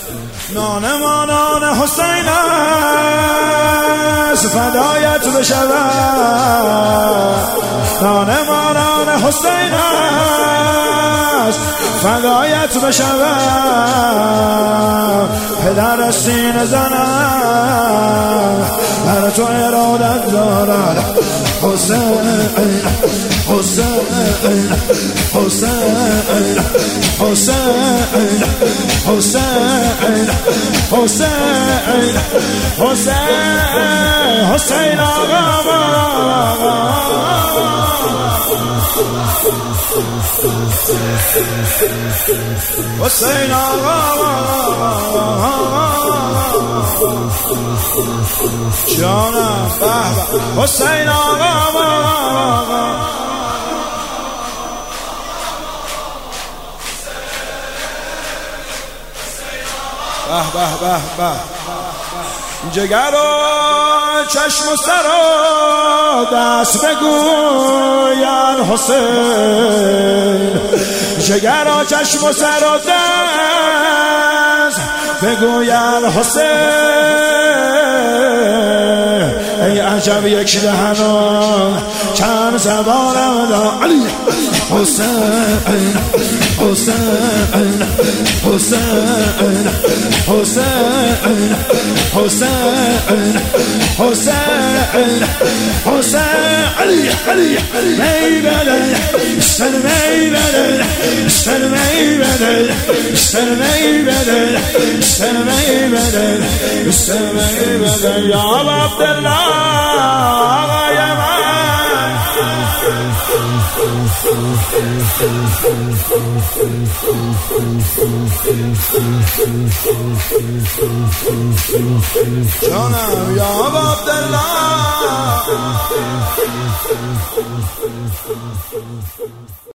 نان ما نان حسین است فدایت بشود نان ما نان حسین است فدایت بشود پدر سینه زنم بر تو ارادت دارد حسین حسین حسین حسین حسین حسین حسین حسین آقا حسین آقا جانم حسین آقا به به به به جگر و چشم و سر و دست بگوین حسین جگر و چشم و سر و دست بگوین حسین ای عجب یک دهن و چند زبانم دا علی حسین حسین حسین حسین حسین حسین حسین علی علی میبدن سر میبدن سر میبدن سر میبدن سر میبدن سر میبدن یا عبدالله آقای من جانم یا عبدالله